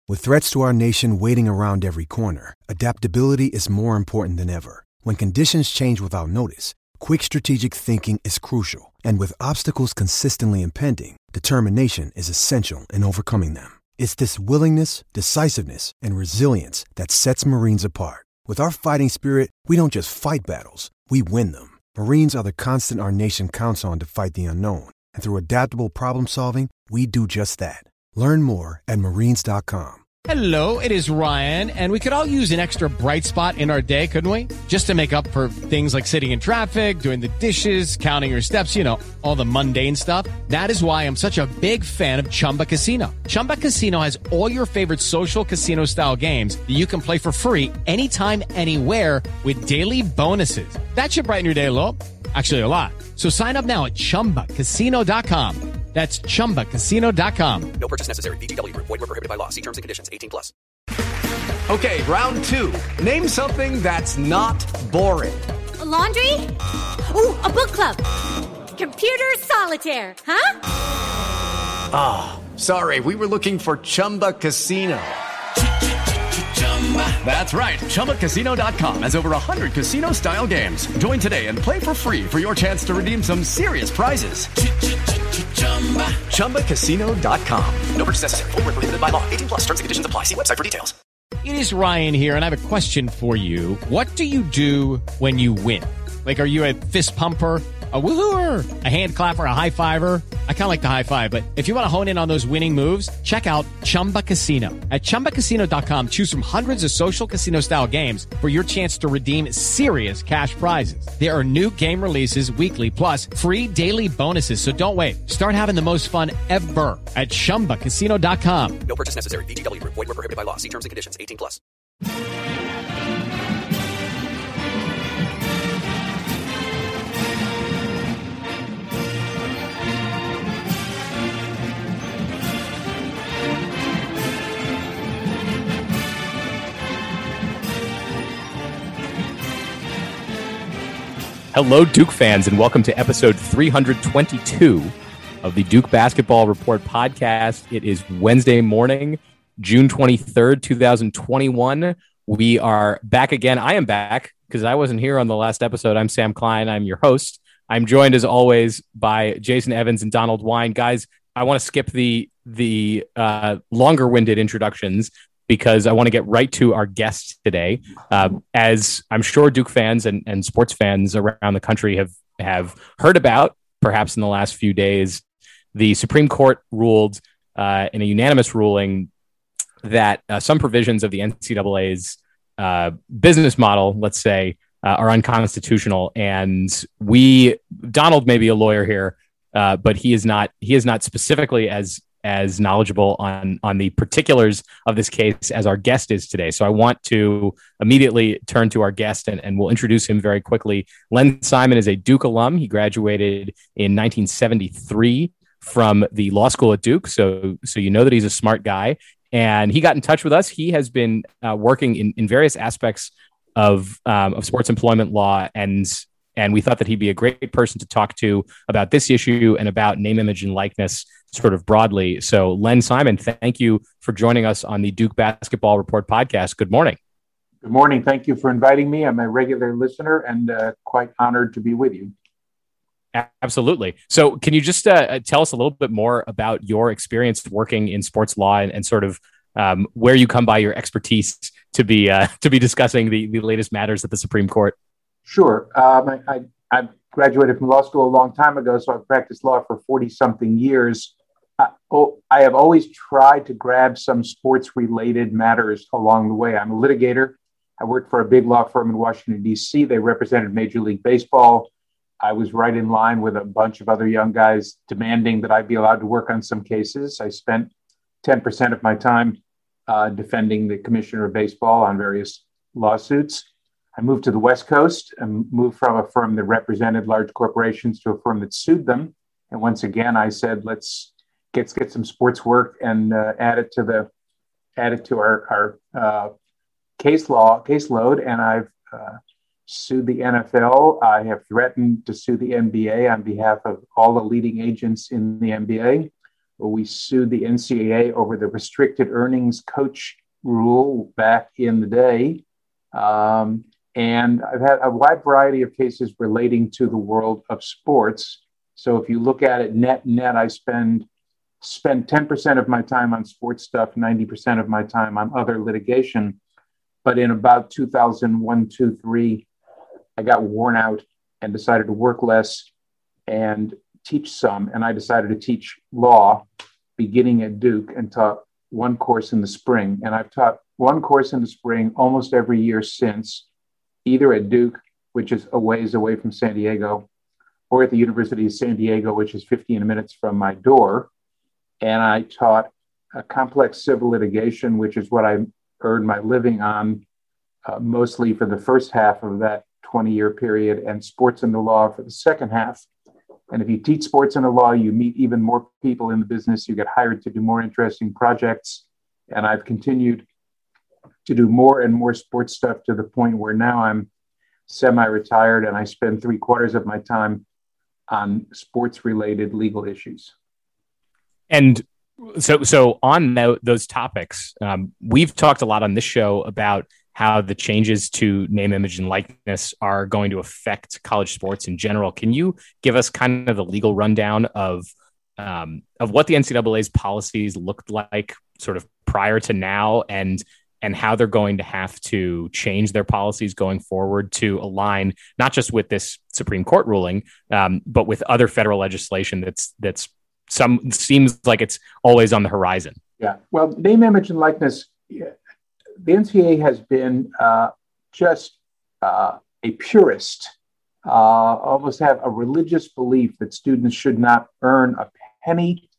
With threats to our nation waiting around every corner, adaptability is more important than ever. When conditions change without notice, quick strategic thinking is crucial. And with obstacles consistently impending, determination is essential in overcoming them. It's this willingness, decisiveness, and resilience that sets Marines apart. With our fighting spirit, we don't just fight battles, we win them. Marines are the constant our nation counts on to fight the unknown. And through adaptable problem solving, we do just that. Learn more at marines.com. Hello, it is Ryan, and we could all use an extra bright spot in our day, couldn't we? Just to make up for things like sitting in traffic, doing the dishes, counting your steps, you know, all the mundane stuff. That is why I'm such a big fan of Chumba Casino. Chumba Casino has all your favorite social casino-style games that you can play for free anytime, anywhere with daily bonuses. That should brighten your day a little. Actually, a lot. So sign up now at ChumbaCasino.com. That's ChumbaCasino.com. No purchase necessary. VGW Group. Void where prohibited by law. See terms and conditions. 18+. Okay, round two. Name something that's not boring. A laundry? Ooh, a book club. Computer solitaire, huh? Ah, sorry. We were looking for Chumba Casino. That's right. ChumbaCasino.com has over 100 casino-style games. Join today and play for free for your chance to redeem some serious prizes. ChumbaCasino.com. No purchase necessary. Void where prohibited by law. 18+. Terms and conditions apply. See website for details. It is Ryan here, and I have a question for you. What do you do when you win? Like, are you a fist pumper, a woohooer, a hand clapper, a high fiver? I kind of like the high five, but if you want to hone in on those winning moves, check out Chumba Casino. At ChumbaCasino.com, choose from hundreds of social casino-style games for your chance to redeem serious cash prizes. There are new game releases weekly, plus free daily bonuses, so don't wait. Start having the most fun ever at ChumbaCasino.com. No purchase necessary. VGW Group. Void where prohibited by law. See terms and conditions. 18+. Hello, Duke fans, and welcome to episode 322 of the Duke Basketball Report podcast. It is Wednesday morning, June 23rd, 2021. We are back again. I am back because I wasn't here on the last episode. I'm Sam Klein. I'm your host. I'm joined, as always, by Jason Evans and Donald Wine. Guys, I want to skip the longer-winded introductions because I want to get right to our guest today. As I'm sure Duke fans and sports fans around the country have heard about, perhaps in the last few days, the Supreme Court ruled in a unanimous ruling that some provisions of the NCAA's business model, let's say, are unconstitutional. And Donald may be a lawyer here, but he is not specifically as knowledgeable on the particulars of this case as our guest is today. So I want to immediately turn to our guest and we'll introduce him very quickly. Len Simon is a Duke alum. He graduated in 1973 from the law school at Duke. So you know that he's a smart guy. And he got in touch with us. He has been working in various aspects of sports employment law, and we thought that he'd be a great person to talk to about this issue and about name, image, and likeness sort of broadly. So, Len Simon, thank you for joining us on the Duke Basketball Report podcast. Good morning. Good morning. Thank you for inviting me. I'm a regular listener and quite honored to be with you. Absolutely. So can you just tell us a little bit more about your experience working in sports law and sort of where you come by your expertise to be discussing the latest matters at the Supreme Court? Sure. I graduated from law school a long time ago, so I've practiced law for 40-something years. I have always tried to grab some sports-related matters along the way. I'm a litigator. I worked for a big law firm in Washington, D.C. They represented Major League Baseball. I was right in line with a bunch of other young guys demanding that I be allowed to work on some cases. I spent 10% of my time defending the commissioner of baseball on various lawsuits. I moved to the West Coast and moved from a firm that represented large corporations to a firm that sued them. And once again, I said, let's get some sports work and add it to our caseload. And I've sued the NFL. I have threatened to sue the NBA on behalf of all the leading agents in the NBA. where we sued the NCAA over the restricted earnings coach rule back in the day. And I've had a wide variety of cases relating to the world of sports. So if you look at it net, I spend 10% of my time on sports stuff, 90% of my time on other litigation. But in about 2001, 2, 3, I got worn out and decided to work less and teach some. And I decided to teach law beginning at Duke and taught one course in the spring. And I've taught one course in the spring almost every year since, either at Duke, which is a ways away from San Diego, or at the University of San Diego, which is 15 minutes from my door. And I taught a complex civil litigation, which is what I earned my living on, mostly for the first half of that 20-year period, and sports and the law for the second half. And if you teach sports and the law, you meet even more people in the business. You get hired to do more interesting projects. And I've continued to do more and more sports stuff to the point where now I'm semi-retired and I spend 3/4 of my time on sports-related legal issues. And so on those topics, we've talked a lot on this show about how the changes to name, image, and likeness are going to affect college sports in general. Can you give us kind of the legal rundown of what the NCAA's policies looked like sort of prior to now, and how they're going to have to change their policies going forward to align not just with this Supreme Court ruling, but with other federal legislation that's seems like it's always on the horizon? Yeah, well, name, image, and likeness, the NCAA has been just a purist, almost have a religious belief that students should not earn a penny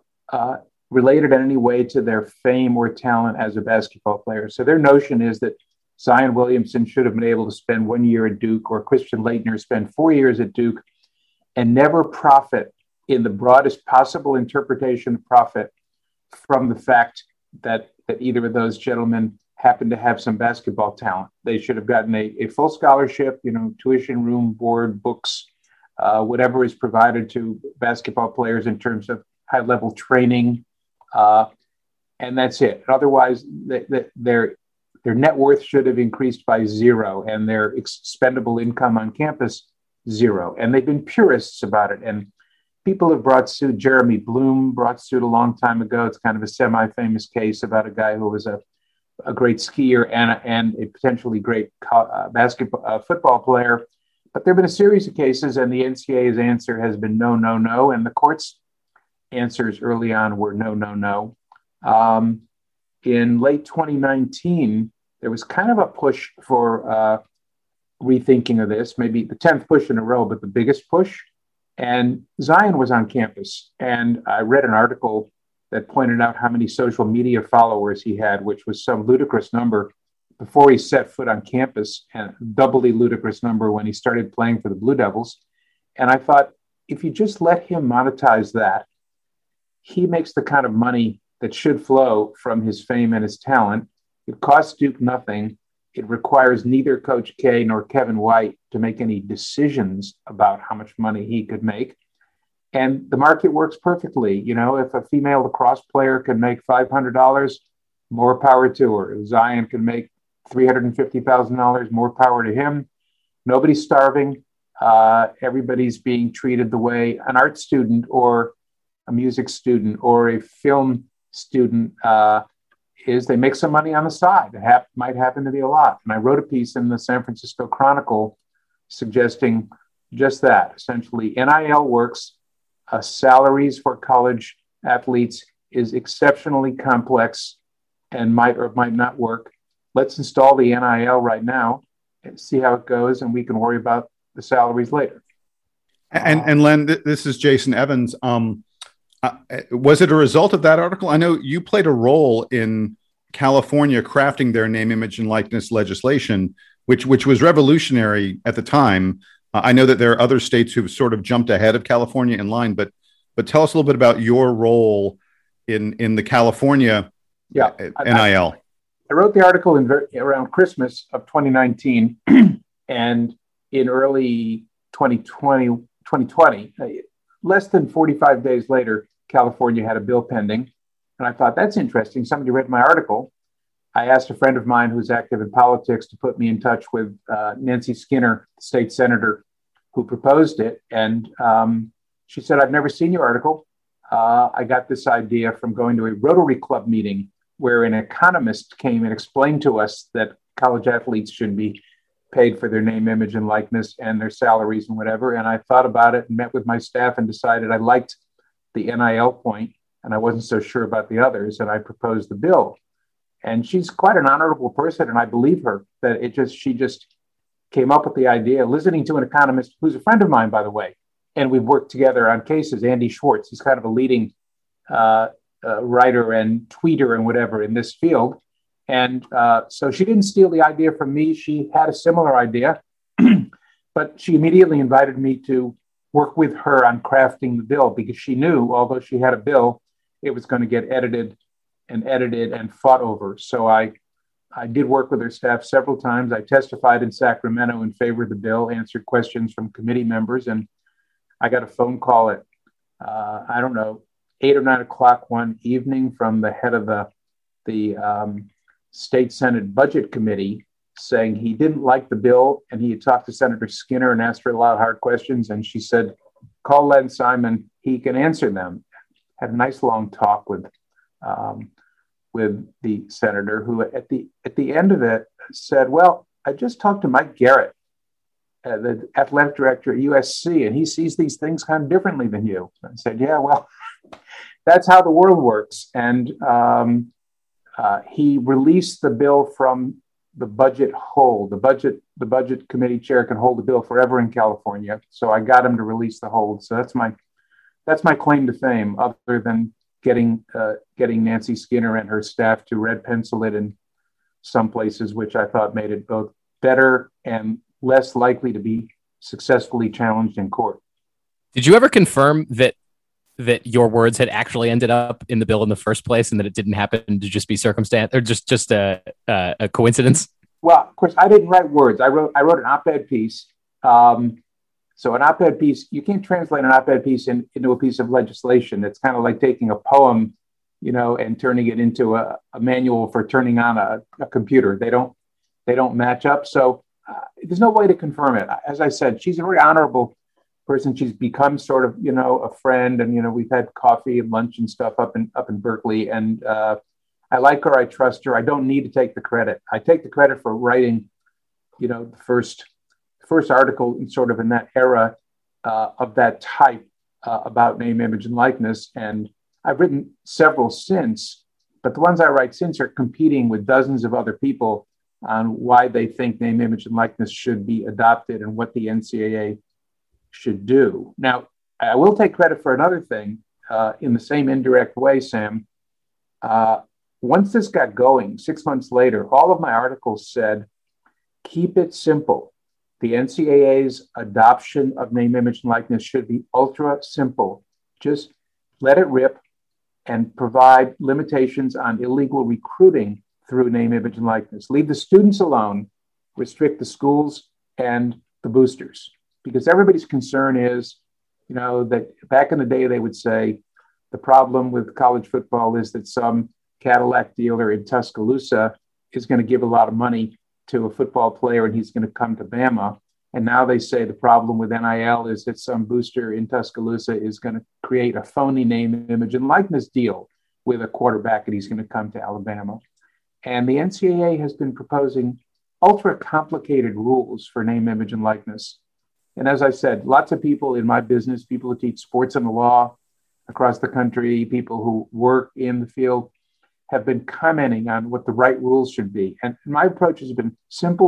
related in any way to their fame or talent as a basketball player. So their notion is that Zion Williamson should have been able to spend 1 year at Duke, or Christian Laettner spend 4 years at Duke, and never profit in the broadest possible interpretation of profit from the fact that either of those gentlemen happen to have some basketball talent. They should have gotten a full scholarship, tuition, room, board, books, whatever is provided to basketball players in terms of high-level training, and that's it. Otherwise, their net worth should have increased by zero, and their expendable income on campus zero. And they've been purists about it. And people have brought suit. Jeremy Bloom brought suit a long time ago. It's kind of a semi-famous case about a guy who was a great skier and a potentially great football player. But there have been a series of cases, and the NCAA's answer has been no, no, no. And the court's answers early on were no, no, no. In late 2019, there was kind of a push for rethinking of this, maybe the 10th push in a row, but the biggest push. And Zion was on campus. And I read an article that pointed out how many social media followers he had, which was some ludicrous number before he set foot on campus, and doubly ludicrous number when he started playing for the Blue Devils. And I thought, if you just let him monetize that, he makes the kind of money that should flow from his fame and his talent. It costs Duke nothing. It requires neither Coach K nor Kevin White to make any decisions about how much money he could make. And the market works perfectly. If a female lacrosse player can make $500, more power to her. If Zion can make $350,000, more power to him. Nobody's starving. Everybody's being treated the way an art student or a music student or a film student is. They make some money on the side. It might happen to be a lot. And I wrote a piece in the San Francisco Chronicle suggesting just that. Essentially, NIL works. Salaries for college athletes is exceptionally complex and might or might not work. Let's install the NIL right now and see how it goes, and we can worry about the salaries later. And Len, this is Jason Evans. Was it a result of that article? I know you played a role in California crafting their name, image, and likeness legislation, which was revolutionary at the time. I know that there are other states who've sort of jumped ahead of California in line, but tell us a little bit about your role in the California NIL. I wrote the article around Christmas of 2019, and in early 2020, less than 45 days later, California had a bill pending. And I thought, that's interesting. Somebody read my article. I asked a friend of mine who's active in politics to put me in touch with Nancy Skinner, state senator, who proposed it. And she said, I've never seen your article. I got this idea from going to a Rotary Club meeting where an economist came and explained to us that college athletes should be paid for their name, image, and likeness and their salaries and whatever. And I thought about it and met with my staff and decided I liked the NIL point and I wasn't so sure about the others. And I proposed the bill. And she's quite an honorable person. And I believe her that she just came up with the idea, listening to an economist who's a friend of mine, by the way. And we've worked together on cases. Andy Schwartz, he's kind of a leading writer and tweeter and whatever in this field. And so she didn't steal the idea from me. She had a similar idea, but she immediately invited me to work with her on crafting the bill because she knew, although she had a bill, it was going to get edited and fought over. So I did work with her staff several times. I testified in Sacramento in favor of the bill, answered questions from committee members, and I got a phone call at, 8 or 9 o'clock one evening from the head of the State Senate Budget Committee saying he didn't like the bill and he had talked to Senator Skinner and asked her a lot of hard questions. And she said, call Len Simon, he can answer them. Had a nice long talk with the senator who at the end of it said, well, I just talked to Mike Garrett, the athletic director at USC, and he sees these things kind of differently than you. I said, yeah, well, that's how the world works. And he released the bill from the budget hold. The budget committee chair can hold the bill forever in California. So I got him to release the hold. So that's my claim to fame, other than getting Nancy Skinner and her staff to red pencil it in some places, which I thought made it both better and less likely to be successfully challenged in court. Did you ever confirm that your words had actually ended up in the bill in the first place and that it didn't happen to just be circumstance or just a coincidence? Well, of course, I didn't write words. I wrote an op-ed piece. So an op-ed piece, you can't translate an op-ed piece into a piece of legislation. It's kind of like taking a poem, and turning it into a manual for turning on a computer. They don't match up. So there's no way to confirm it. As I said, she's a very honorable person. She's become sort of, a friend, and, we've had coffee and lunch and stuff up in Berkeley. And I like her. I trust her. I don't need to take the credit. I take the credit for writing, the first article in that era of that type about name, image, and likeness. And I've written several since, but the ones I write since are competing with dozens of other people on why they think name, image, and likeness should be adopted and what the NCAA should do. Now, I will take credit for another thing in the same indirect way, Sam. Once this got going, 6 months later, all of my articles said, keep it simple. The NCAA's adoption of name, image, and likeness should be ultra simple. Just let it rip and provide limitations on illegal recruiting through name, image, and likeness. Leave the students alone, restrict the schools and the boosters. Because everybody's concern is, that back in the day, they would say the problem with college football is that some Cadillac dealer in Tuscaloosa is going to give a lot of money to a football player and he's going to come to Bama. And now they say the problem with NIL is that some booster in Tuscaloosa is going to create a phony name, image, and likeness deal with a quarterback and he's going to come to Alabama. And the NCAA has been proposing ultra complicated rules for name, image, and likeness. And as I said, lots of people in my business, people who teach sports and the law across the country, people who work in the field, have been commenting on what the right rules should be. And my approach has been simple,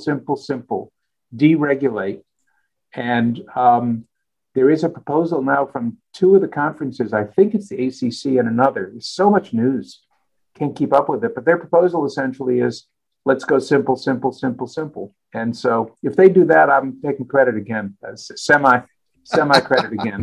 deregulate. And there is a proposal now from two of the conferences. I think it's the ACC and another. There's so much news, can't keep up with it. But their proposal essentially is, let's go simple. And so if they do that, I'm taking credit again, semi credit again.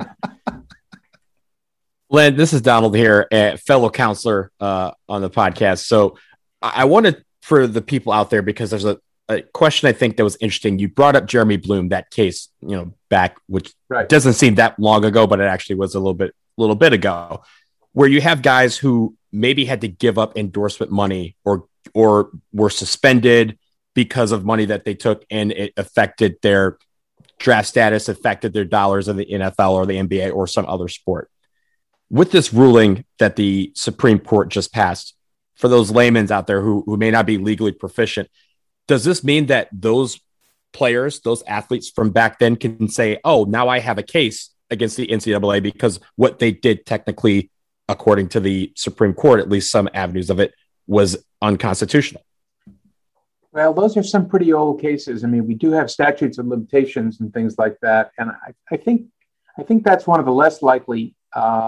Len, this is Donald here, a fellow counselor on the podcast. So I wanted for the people out there, because there's a question I think that was interesting. You brought up Jeremy Bloom, that case, back, which doesn't seem that long ago, but it actually was a little bit little bit ago, where you have guys who maybe had to give up endorsement money or were suspended because of money that they took, and it affected their draft status, affected their dollars in the NFL or the NBA or some other sport. With this ruling that the Supreme Court just passed, for those laymen out there who may not be legally proficient, does this mean that those players, those athletes from back then can say, oh, now I have a case against the NCAA because what they did technically, according to the Supreme Court, at least some avenues of it, was unconstitutional? Well, those are some pretty old cases. I mean, we do have statutes of limitations and things like that. And I think that's one of the less likely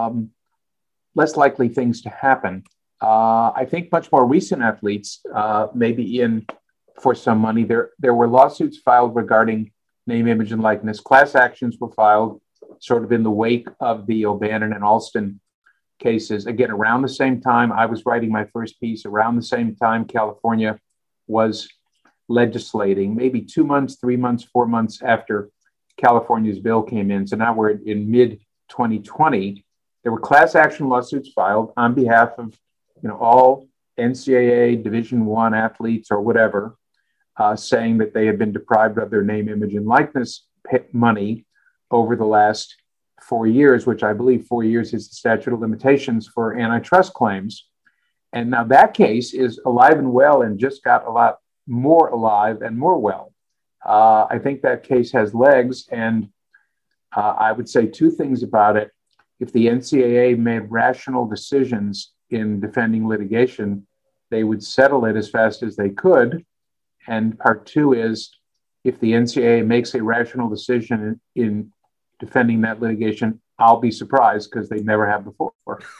things to happen. I think much more recent athletes may be in for some money. There were lawsuits filed regarding name, image, and likeness. Class actions were filed sort of in the wake of the O'Bannon and Alston cases. Again, around the same time I was writing my first piece, around the same time California was legislating, maybe 2 months, 3 months, 4 months after California's bill came in. So now we're in mid 2020. There were class action lawsuits filed on behalf of, all NCAA Division I athletes or whatever, saying that they had been deprived of their name, image, and likeness money over the last 4 years, which I believe 4 years is the statute of limitations for antitrust claims. And now that case is alive and well and just got a lot more alive and more well. I think that case has legs, and I would say two things about it. If the NCAA made rational decisions in defending litigation, they would settle it as fast as they could. And part two is, if the NCAA makes a rational decision in defending that litigation, I'll be surprised because they never have before.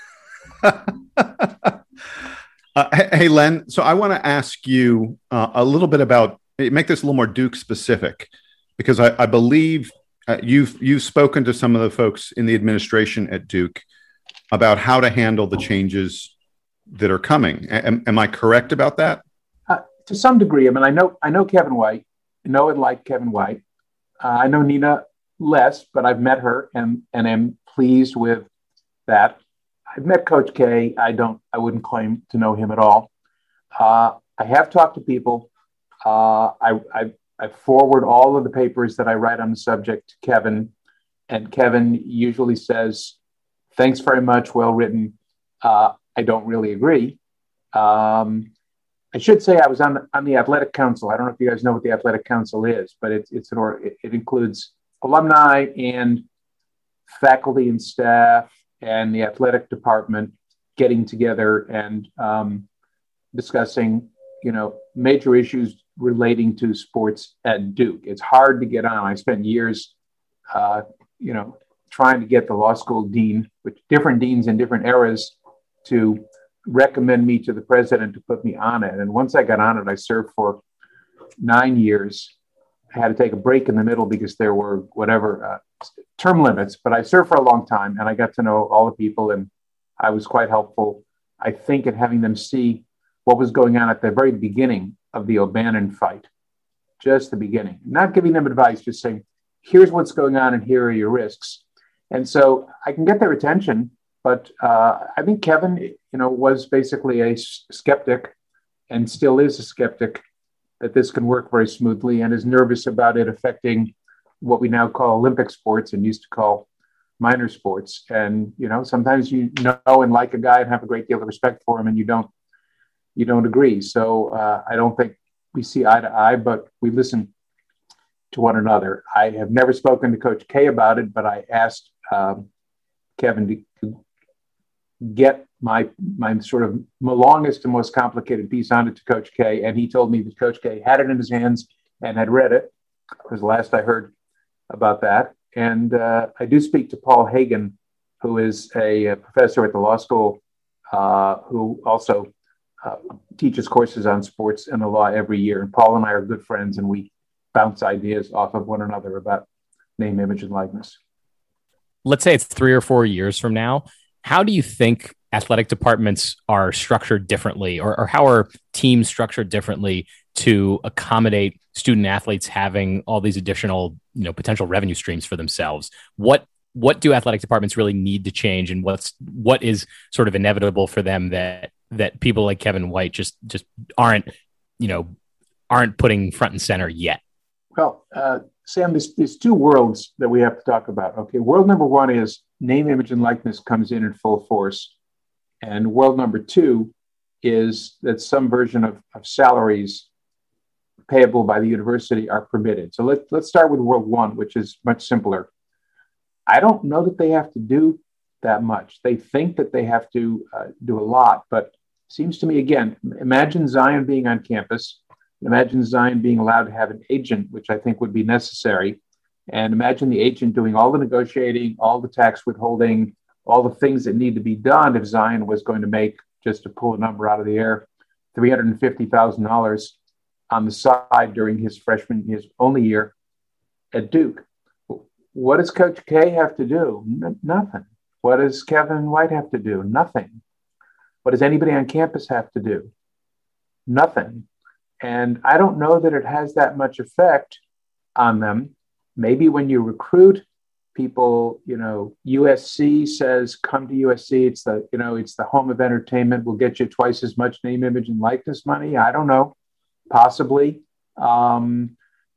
Hey, Len, so I want to ask you a little bit about, make this a little more Duke specific, because I believe you've spoken to some of the folks in the administration at Duke about how to handle the changes that are coming. Am I correct about that? To some degree. I mean, I know Kevin White, know and like Kevin White. I know Nina less, but I've met her and am pleased with that. I've met Coach K. I wouldn't claim to know him at all. I have talked to people. I forward all of the papers that I write on the subject to Kevin, and Kevin usually says, "Thanks very much, well written. I don't really agree." I should say I was on the athletic council. I don't know if you guys know what the athletic council is, but it includes alumni and faculty and staff and the athletic department getting together and discussing, major issues relating to sports at Duke. It's hard to get on. I spent years, trying to get the law school dean, with different deans in different eras, to recommend me to the president to put me on it. And once I got on it, I served for 9 years. I had to take a break in the middle because there were term limits, but I served for a long time and I got to know all the people, and I was quite helpful, I think, in having them see what was going on at the very beginning of the O'Bannon fight, just the beginning, not giving them advice, just saying, here's what's going on and here are your risks. And so I can get their attention, but I think Kevin, was basically a skeptic and still is a skeptic that this can work very smoothly, and is nervous about it affecting what we now call Olympic sports and used to call minor sports. And, sometimes you know and like a guy and have a great deal of respect for him, and you don't agree. So I don't think we see eye to eye, but we listen to one another. I have never spoken to Coach K about it, but I asked Kevin to get my sort of longest and most complicated piece on it to Coach K, and he told me that Coach K had it in his hands and had read it. It was the last I heard about that. And I do speak to Paul Hagen, who is a professor at the law school, who also teaches courses on sports and the law every year. And Paul and I are good friends, and we bounce ideas off of one another about name, image, and likeness. Let's say it's 3 or 4 years from now. How do you think athletic departments are structured differently, or how are teams structured differently to accommodate student athletes having all these additional, potential revenue streams for themselves? What what do athletic departments really need to change, and what is sort of inevitable for them that people like Kevin White just aren't putting front and center yet? Well, Sam, there's two worlds that we have to talk about. Okay, world number one is name, image, and likeness comes in full force. And world number two is that some version of salaries payable by the university are permitted. So let's start with world one, which is much simpler. I don't know that they have to do that much. They think that they have to do a lot, but it seems to me, again, imagine Zion being on campus. Imagine Zion being allowed to have an agent, which I think would be necessary. And imagine the agent doing all the negotiating, all the tax withholding, all the things that need to be done if Zion was going to make, just to pull a number out of the air, $350,000 on the side during his only year at Duke. What does Coach K have to do? Nothing. What does Kevin White have to do? Nothing. What does anybody on campus have to do? Nothing. And I don't know that it has that much effect on them. Maybe when you recruit people, USC says, come to USC. It's the home of entertainment. We'll get you twice as much name, image, and likeness money. I don't know, possibly. And,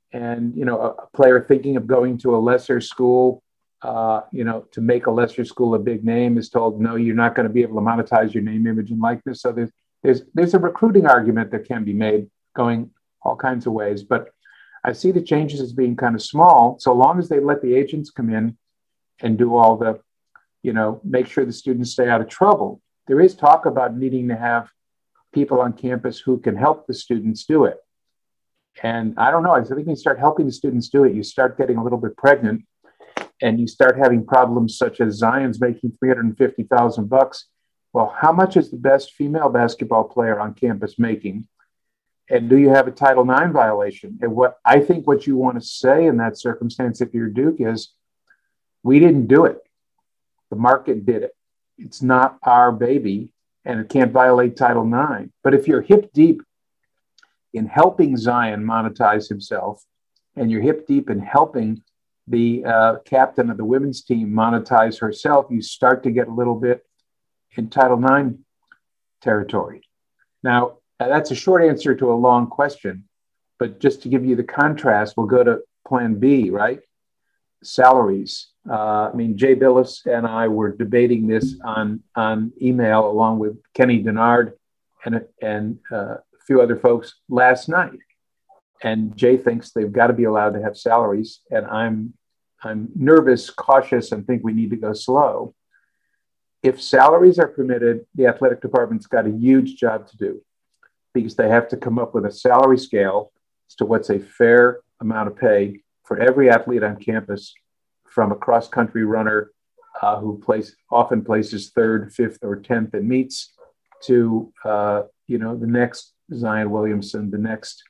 a player thinking of going to a lesser school, to make a lesser school a big name is told, no, you're not going to be able to monetize your name, image, and likeness. So there's a recruiting argument that can be made going all kinds of ways. But I see the changes as being kind of small, so long as they let the agents come in and do all the, make sure the students stay out of trouble. There is talk about needing to have people on campus who can help the students do it. And I don't know, I think when you start helping the students do it, you start getting a little bit pregnant and you start having problems such as Zion's making $350,000. Well, how much is the best female basketball player on campus making? And do you have a Title IX violation? And what you want to say in that circumstance, if you're Duke, is we didn't do it. The market did it. It's not our baby, and it can't violate Title IX. But if you're hip deep in helping Zion monetize himself, and you're hip deep in helping the captain of the women's team monetize herself, you start to get a little bit in Title IX territory. Now, that's a short answer to a long question, but just to give you the contrast, we'll go to plan B, right? Salaries. Jay Billis and I were debating this on email along with Kenny Denard and a few other folks last night. And Jay thinks they've got to be allowed to have salaries. And I'm nervous, cautious, and think we need to go slow. If salaries are permitted, the athletic department's got a huge job to do, because they have to come up with a salary scale as to what's a fair amount of pay for every athlete on campus, from a cross-country runner who often places 3rd, 5th, or 10th in meets to the next Zion Williamson, the next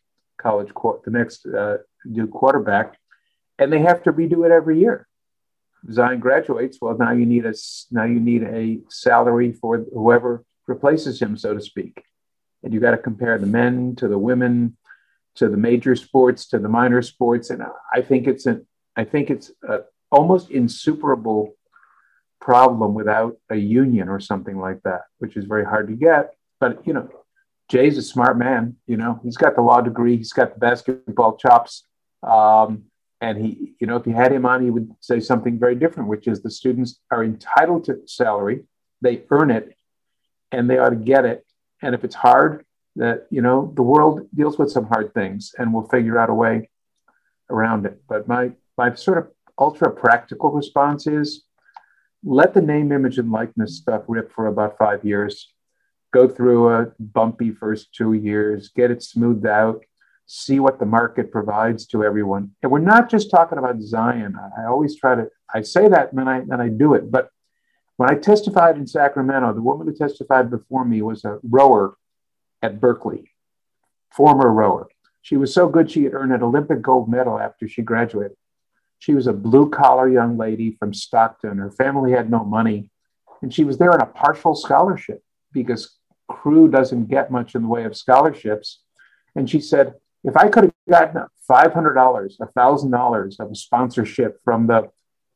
Duke quarterback, and they have to redo it every year. Zion graduates, well, now you need a salary for whoever replaces him, so to speak. And you got to compare the men to the women, to the major sports, to the minor sports. And I think it's an almost insuperable problem without a union or something like that, which is very hard to get. But, Jay's a smart man. He's got the law degree. He's got the basketball chops. And he, if you had him on, he would say something very different, which is the students are entitled to salary. They earn it and they ought to get it. And if it's hard, that, the world deals with some hard things and we'll figure out a way around it. But my sort of ultra practical response is let the name, image, and likeness stuff rip for about 5 years. Go through a bumpy first 2 years, get it smoothed out, see what the market provides to everyone. And we're not just talking about Zion. I say that and then I do it. But when I testified in Sacramento, the woman who testified before me was a rower at Berkeley, former rower. She was so good she had earned an Olympic gold medal after she graduated. She was a blue-collar young lady from Stockton. Her family had no money, and she was there on a partial scholarship because Crew doesn't get much in the way of scholarships. And she said, if I could have gotten $500, $1,000 of a sponsorship from the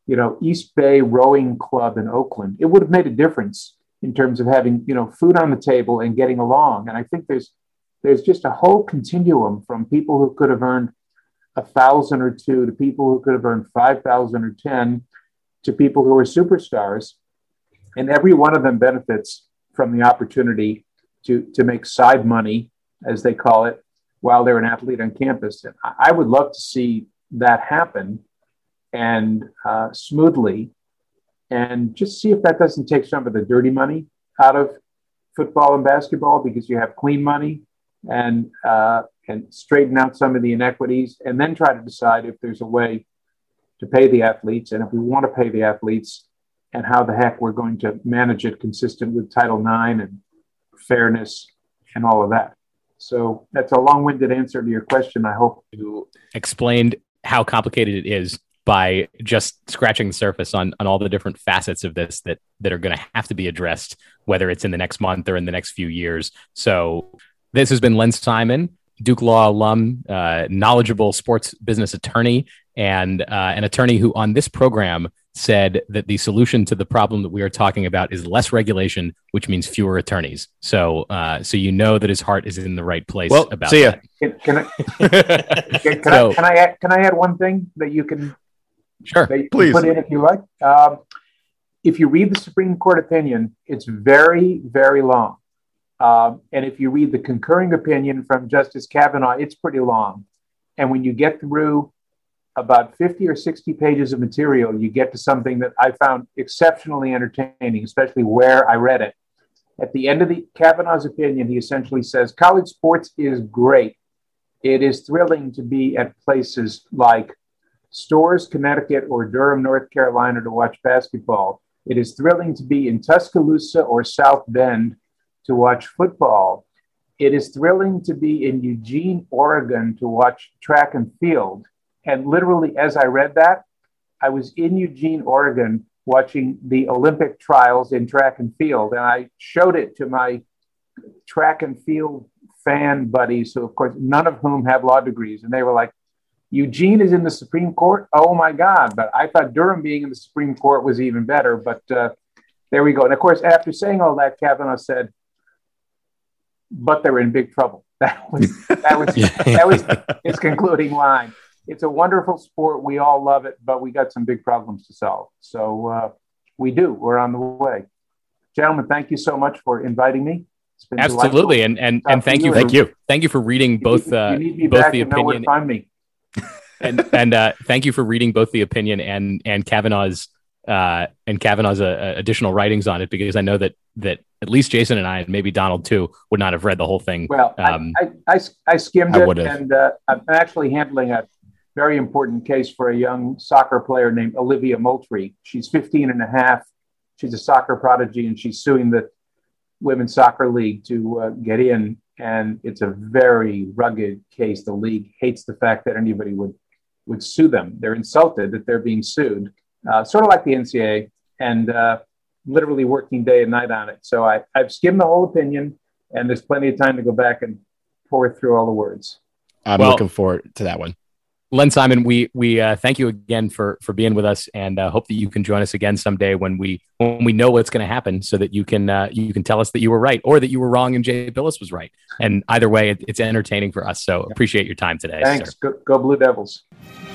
East Bay Rowing Club in Oakland. It would have made a difference in terms of having, food on the table and getting along. And I think there's just a whole continuum from people who could have earned 1,000 or two to people who could have earned 5,000 or 10 to people who are superstars. And every one of them benefits from the opportunity to make side money, as they call it, while they're an athlete on campus. And I would love to see that happen and smoothly, and just see if that doesn't take some of the dirty money out of football and basketball, because you have clean money, and straighten out some of the inequities, and then try to decide if there's a way to pay the athletes, and if we want to pay the athletes, and how the heck we're going to manage it consistent with Title IX and fairness and all of that. So that's a long-winded answer to your question. I hope you explained how complicated it is by just scratching the surface on all the different facets of this that are going to have to be addressed, whether it's in the next month or in the next few years. So this has been Len Simon, Duke Law alum, knowledgeable sports business attorney, and an attorney who on this program said that the solution to the problem that we are talking about is less regulation, which means fewer attorneys. So you know that his heart is in the right place. Well, about see ya. Can I add one thing that you can? Sure, please put in if you like. If you read the Supreme Court opinion, it's very, very long. And if you read the concurring opinion from Justice Kavanaugh, it's pretty long. And when you get through about 50 or 60 pages of material, you get to something that I found exceptionally entertaining, especially where I read it. At the end of the Kavanaugh's opinion, he essentially says, college sports is great. It is thrilling to be at places like Storrs, Connecticut, or Durham, North Carolina to watch basketball. It is thrilling to be in Tuscaloosa or South Bend to watch football. It is thrilling to be in Eugene, Oregon to watch track and field. And literally, as I read that, I was in Eugene, Oregon, watching the Olympic trials in track and field. And I showed it to my track and field fan buddies, who, of course, none of whom have law degrees. And they were like, Eugene is in the Supreme Court? Oh, my God. But I thought Durham being in the Supreme Court was even better. But there we go. And, of course, after saying all that, Kavanaugh said, but they're in big trouble. That was his concluding line. It's a wonderful sport. We all love it, but we got some big problems to solve. So we do. We're on the way. Gentlemen, thank you so much for inviting me. It's been absolutely, and thank you for reading both you need me both back the and know where to opinion find me. and thank you for reading both the opinion and Kavanaugh's additional writings on it, because I know that at least Jason and I, and maybe Donald too, would not have read the whole thing. Well, I skimmed it, and I'm actually handling a very important case for a young soccer player named Olivia Moultrie. She's 15 and a half. She's a soccer prodigy, and she's suing the Women's Soccer League to get in. And it's a very rugged case. The league hates the fact that anybody would sue them. They're insulted that they're being sued, sort of like the NCAA, and literally working day and night on it. So I've skimmed the whole opinion, and there's plenty of time to go back and pour through all the words. I'm looking forward to that one. Len Simon, we thank you again for being with us, and hope that you can join us again someday when we know what's going to happen, so that you can tell us that you were right or that you were wrong and Jay Billis was right. And either way, it's entertaining for us. So appreciate your time today. Thanks. Go Blue Devils.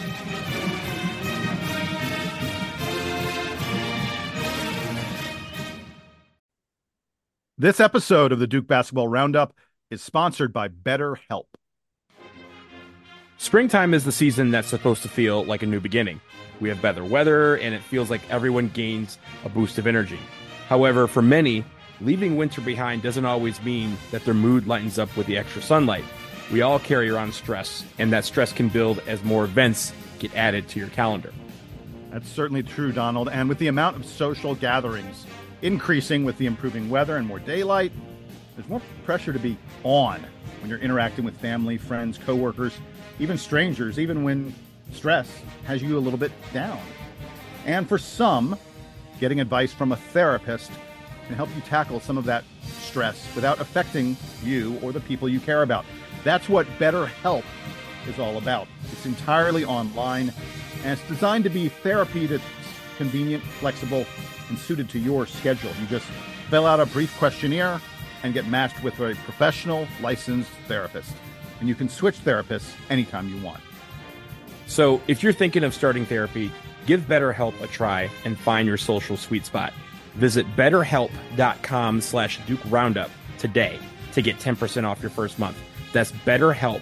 This episode of the Duke Basketball Roundup is sponsored by BetterHelp. Springtime is the season that's supposed to feel like a new beginning. We have better weather, and it feels like everyone gains a boost of energy. However, for many, leaving winter behind doesn't always mean that their mood lightens up with the extra sunlight. We all carry around stress, and that stress can build as more events get added to your calendar. That's certainly true, Donald. And with the amount of social gatherings increasing with the improving weather and more daylight, there's more pressure to be on when you're interacting with family, friends, coworkers, even strangers, even when stress has you a little bit down. And for some, getting advice from a therapist can help you tackle some of that stress without affecting you or the people you care about. That's what BetterHelp is all about. It's entirely online, and it's designed to be therapy that's convenient, flexible, and suited to your schedule. You just fill out a brief questionnaire and get matched with a professional, licensed therapist. And you can switch therapists anytime you want. So if you're thinking of starting therapy, give BetterHelp a try and find your social sweet spot. Visit betterhelp.com/Duke Roundup today to get 10% off your first month. That's BetterHelp,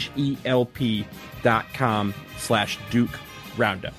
HELP.com/Duke Roundup.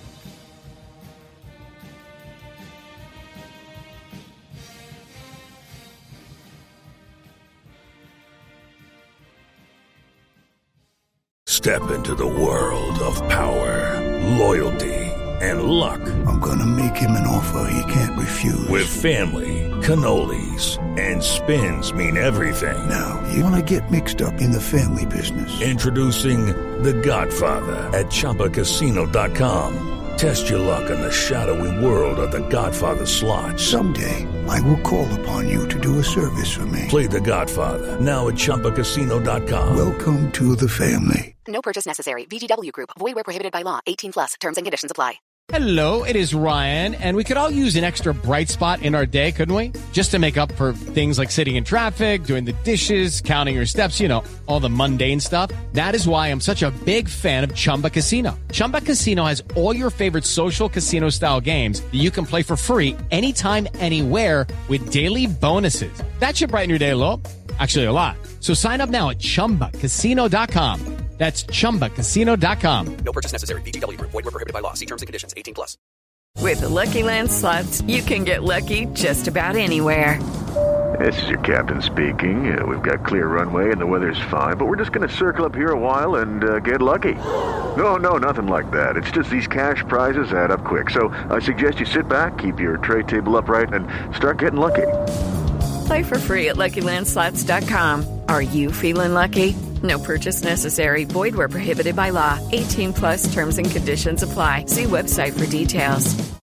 Step into the world of power, loyalty, and luck. I'm gonna make him an offer he can't refuse. With family, cannolis, and spins mean everything. Now, you wanna get mixed up in the family business. Introducing The Godfather at ChumbaCasino.com. Test your luck in the shadowy world of The Godfather slot. Someday, I will call upon you to do a service for me. Play The Godfather now at ChumbaCasino.com. Welcome to the family. No purchase necessary. VGW Group. Void where prohibited by law. 18+. Terms and conditions apply. Hello, it is Ryan, and we could all use an extra bright spot in our day, couldn't we? Just to make up for things like sitting in traffic, doing the dishes, counting your steps, all the mundane stuff. That is why I'm such a big fan of Chumba Casino. Chumba Casino has all your favorite social casino-style games that you can play for free anytime, anywhere with daily bonuses. That should brighten your day a little. Actually, a lot. So sign up now at ChumbaCasino.com. That's ChumbaCasino.com. No purchase necessary. VGW Group. Void where prohibited by law. See terms and conditions. 18+. With the Lucky Land Slots, you can get lucky just about anywhere. This is your captain speaking. We've got clear runway and the weather's fine, but we're just going to circle up here a while and get lucky. No, nothing like that. It's just these cash prizes add up quick. So I suggest you sit back, keep your tray table upright, and start getting lucky. Play for free at LuckyLandSlots.com. Are you feeling lucky? No purchase necessary. Void where prohibited by law. 18+ terms and conditions apply. See website for details.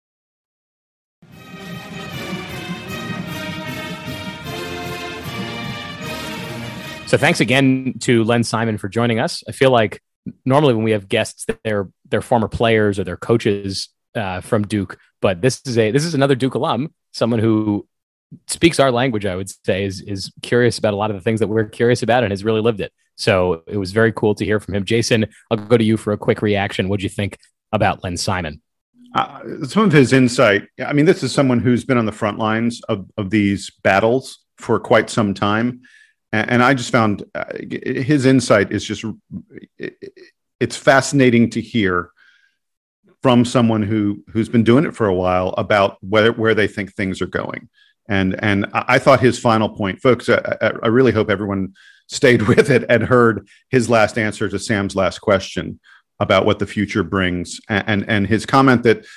So thanks again to Len Simon for joining us. I feel like normally when we have guests, they're former players or their coaches from Duke, but this is another Duke alum, someone who speaks our language, I would say, is curious about a lot of the things that we're curious about and has really lived it. So it was very cool to hear from him. Jason, I'll go to you for a quick reaction. What'd you think about Len Simon? Some of his insight. I mean, this is someone who's been on the front lines of these battles for quite some time. And I just found his insight is just, it's fascinating to hear from someone who's been doing it for a while about where they think things are going. And I thought his final point, folks, I really hope everyone stayed with it and heard his last answer to Sam's last question about what the future brings. And his comment that,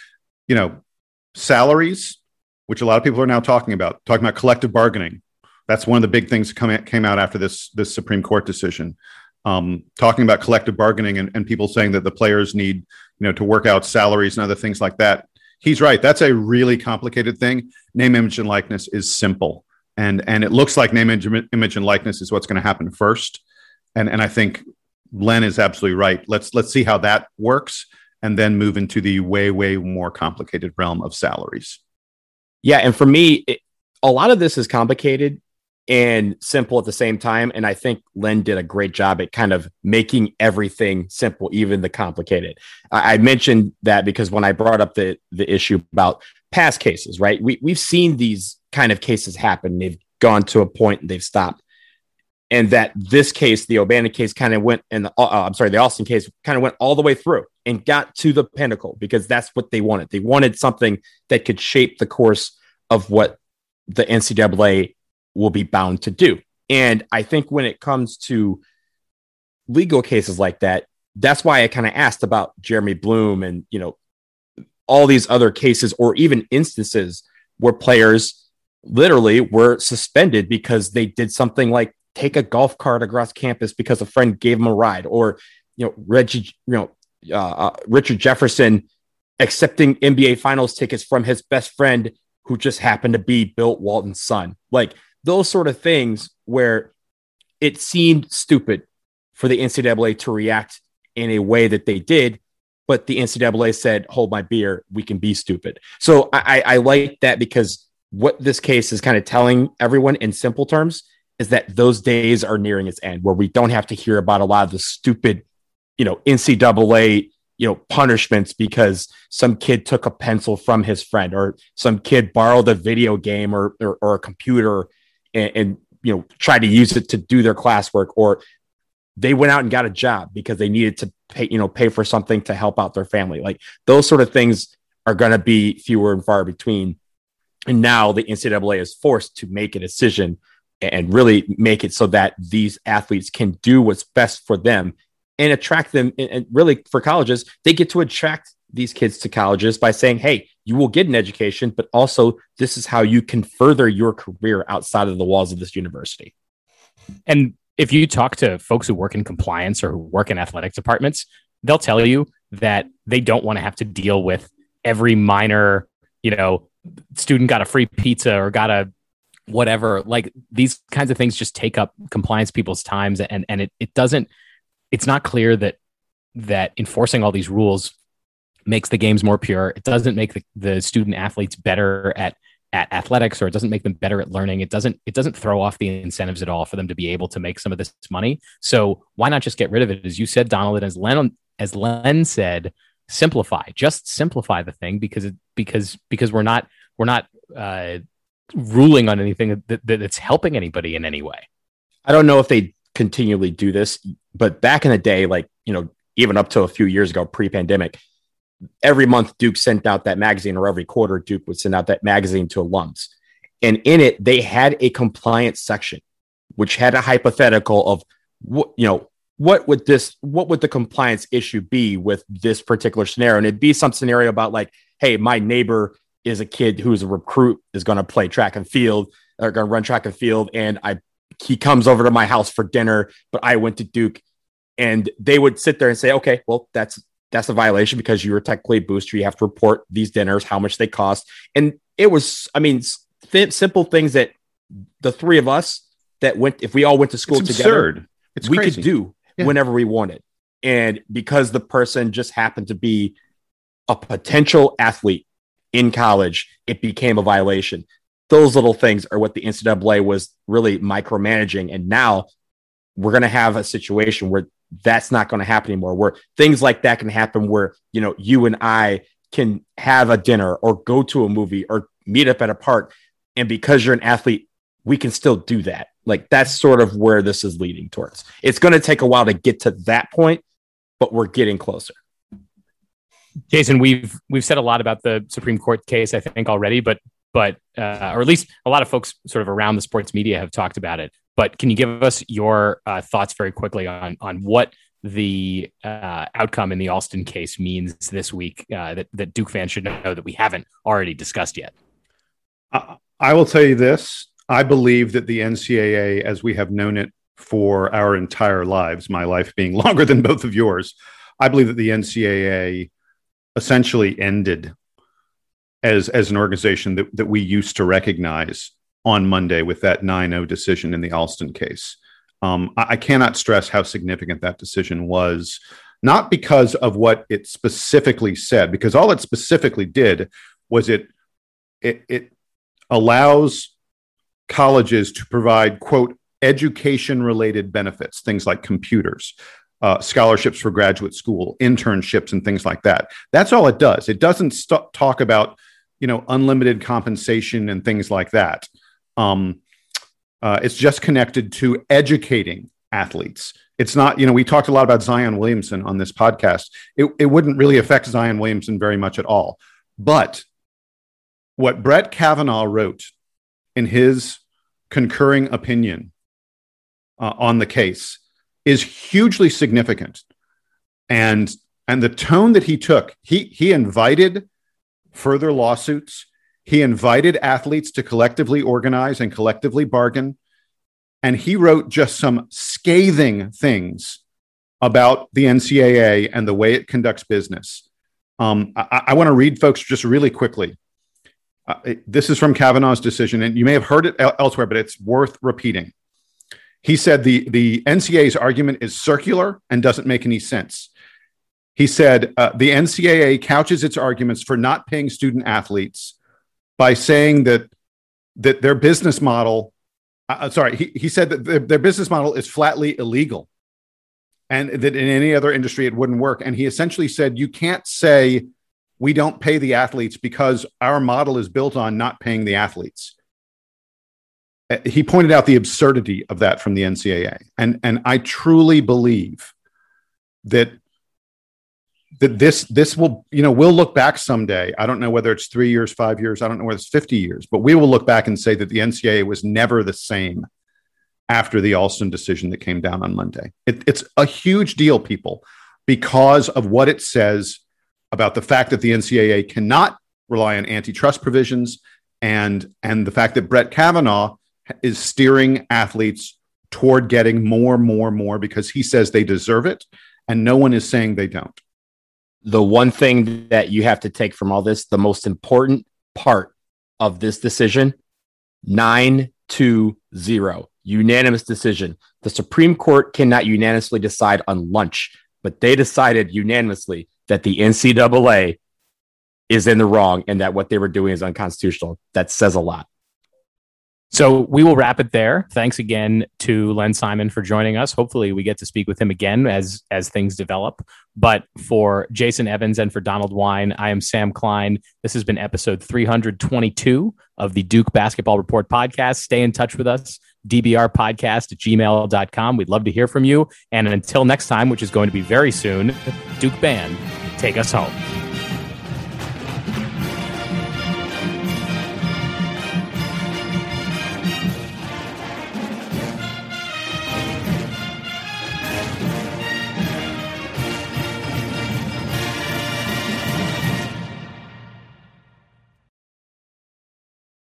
salaries, which a lot of people are now talking about collective bargaining. That's one of the big things that came out after this Supreme Court decision. Talking about collective bargaining and people saying that the players need, to work out salaries and other things like that. He's right. That's a really complicated thing. Name, image, and likeness is simple. And it looks like name, image, and likeness is what's going to happen first. And I think Len is absolutely right. Let's see how that works and then move into the way, way more complicated realm of salaries. Yeah. And for me, a lot of this is complicated and simple at the same time. And I think Len did a great job at kind of making everything simple, even the complicated. I mentioned that because when I brought up the issue about past cases, right? We've seen these kind of cases happen. They've gone to a point and they've stopped. And that this case, the O'Bannon case kind of went, and the Austin case kind of went all the way through and got to the pinnacle because that's what they wanted. They wanted something that could shape the course of what the NCAA will be bound to do. And I think when it comes to legal cases like that, that's why I kind of asked about Jeremy Bloom and, all these other cases or even instances where players literally were suspended because they did something like take a golf cart across campus because a friend gave them a ride, or, Richard Jefferson accepting NBA finals tickets from his best friend who just happened to be Bill Walton's son. Like those sort of things where it seemed stupid for the NCAA to react in a way that they did. but the NCAA said, hold my beer, we can be stupid. So I like that, because what this case is kind of telling everyone in simple terms is that those days are nearing its end, where we don't have to hear about a lot of the stupid, NCAA, punishments because some kid took a pencil from his friend, or some kid borrowed a video game or a computer and tried to use it to do their classwork, or they went out and got a job because they needed to pay for something to help out their family. Like, those sort of things are going to be fewer and far between. And now the NCAA is forced to make a decision and really make it so that these athletes can do what's best for them and attract them. And really, for colleges, they get to attract these kids to colleges by saying, hey, you will get an education, but also this is how you can further your career outside of the walls of this university. And if you talk to folks who work in compliance or who work in athletic departments, they'll tell you that they don't want to have to deal with every minor, student got a free pizza or got a whatever. Like, these kinds of things just take up compliance people's times, and it's not clear that enforcing all these rules makes the games more pure. It doesn't make the student athletes better at athletics, or it doesn't make them better at learning. It doesn't throw off the incentives at all for them to be able to make some of this money. So why not just get rid of it? As you said, Donald, and as Len said, just simplify the thing, because we're not ruling on anything that's helping anybody in any way. I don't know if they continually do this, but back in the day, even up to a few years ago, pre-pandemic, every month Duke sent out that magazine, or every quarter Duke would send out that magazine to alums. And in it, they had a compliance section, which had a hypothetical of what would the compliance issue be with this particular scenario? And it'd be some scenario about like, hey, my neighbor is a kid who's a recruit, is going to play track and field, or going to run track and field. And he comes over to my house for dinner, but I went to Duke. And they would sit there and say, okay, well, that's a violation because you were technically a booster. You have to report these dinners, how much they cost. And it was, simple things that the three of us that if we all went to school together, we crazy. Could do whenever we wanted. And because the person just happened to be a potential athlete in college, it became a violation. Those little things are what the NCAA was really micromanaging. And now we're going to have a situation where that's not going to happen anymore, where things like that can happen, where, you and I can have a dinner or go to a movie or meet up at a park. And because you're an athlete, we can still do that. Like, that's sort of where this is leading towards. It's going to take a while to get to that point, but we're getting closer. Jason, we've said a lot about the Supreme Court case, I think, already, but or at least a lot of folks sort of around the sports media have talked about it. But can you give us your thoughts very quickly on what the outcome in the Alston case means this week that Duke fans should know that we haven't already discussed yet? I will tell you this. I believe that the NCAA, as we have known it for our entire lives, my life being longer than both of yours, I believe that the NCAA essentially ended as an organization that we used to recognize on Monday with that 9-0 decision in the Alston case. I cannot stress how significant that decision was, not because of what it specifically said, because all it specifically did was it allows colleges to provide, quote, education-related benefits, things like computers, scholarships for graduate school, internships, and things like that. That's all it does. It doesn't talk about, unlimited compensation and things like that. It's just connected to educating athletes. It's not, we talked a lot about Zion Williamson on this podcast. It wouldn't really affect Zion Williamson very much at all. But what Brett Kavanaugh wrote in his concurring opinion on the case is hugely significant. And the tone that he took, he invited further lawsuits. He invited athletes to collectively organize and collectively bargain. And he wrote just some scathing things about the NCAA and the way it conducts business. I want to read folks just really quickly. This is from Kavanaugh's decision, and you may have heard it elsewhere, but it's worth repeating. He said the NCAA's argument is circular and doesn't make any sense. He said the NCAA couches its arguments for not paying student athletes by saying that their business model, he said that their business model is flatly illegal and that in any other industry it wouldn't work. And he essentially said, you can't say we don't pay the athletes because our model is built on not paying the athletes. He pointed out the absurdity of that from the NCAA. And I truly believe that this will, we'll look back someday. I don't know whether it's 3 years, 5 years. I don't know whether it's 50 years, but we will look back and say that the NCAA was never the same after the Alston decision that came down on Monday. It's a huge deal, people, because of what it says about the fact that the NCAA cannot rely on antitrust provisions and the fact that Brett Kavanaugh is steering athletes toward getting more because he says they deserve it. And no one is saying they don't. The one thing that you have to take from all this, the most important part of this decision, 9-2-0, unanimous decision. The Supreme Court cannot unanimously decide on lunch, but they decided unanimously that the NCAA is in the wrong and that what they were doing is unconstitutional. That says a lot. So we will wrap it there. Thanks again to Len Simon for joining us. Hopefully we get to speak with him again as things develop. But for Jason Evans and for Donald Wine, I am Sam Klein. This has been episode 322 of the Duke Basketball Report podcast. Stay in touch with us, dbrpodcast@gmail.com. We'd love to hear from you. And until next time, which is going to be very soon, Duke Band, take us home.